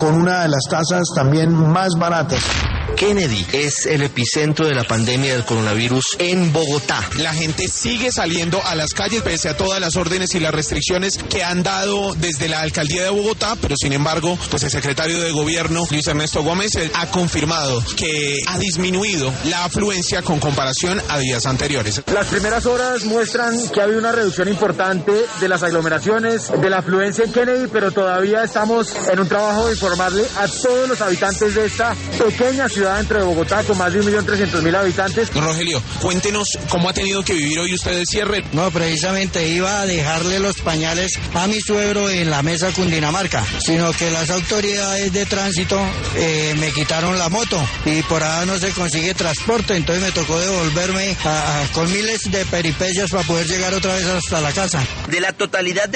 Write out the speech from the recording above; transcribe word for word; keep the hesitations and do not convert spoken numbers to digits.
con una de las tasas también más baratas. Kennedy es el epicentro de la pandemia del coronavirus en Bogotá. La gente sigue saliendo a las calles pese a todas las órdenes y las restricciones que han dado desde la alcaldía de Bogotá, pero sin embargo, pues el secretario de gobierno, Luis Ernesto Gómez, ha confirmado que ha disminuido la afluencia con comparación a días anteriores. Las primeras horas muestran que ha habido una reducción importante de las aglomeraciones, de la afluencia en Kennedy, pero todavía estamos en un trabajo de informarle a todos los habitantes de esta pequeña ciudad dentro de Bogotá con más de un millón trescientos mil habitantes. Don Rogelio, cuéntenos cómo ha tenido que vivir hoy usted el cierre. No, precisamente iba a dejarle los pañales a mi suegro en la mesa Cundinamarca, sino que las autoridades de tránsito eh, me quitaron la moto y por ahí no se consigue transporte, entonces me tocó devolverme a, a, con miles de peripecias para poder llegar otra vez hasta la casa. De la totalidad de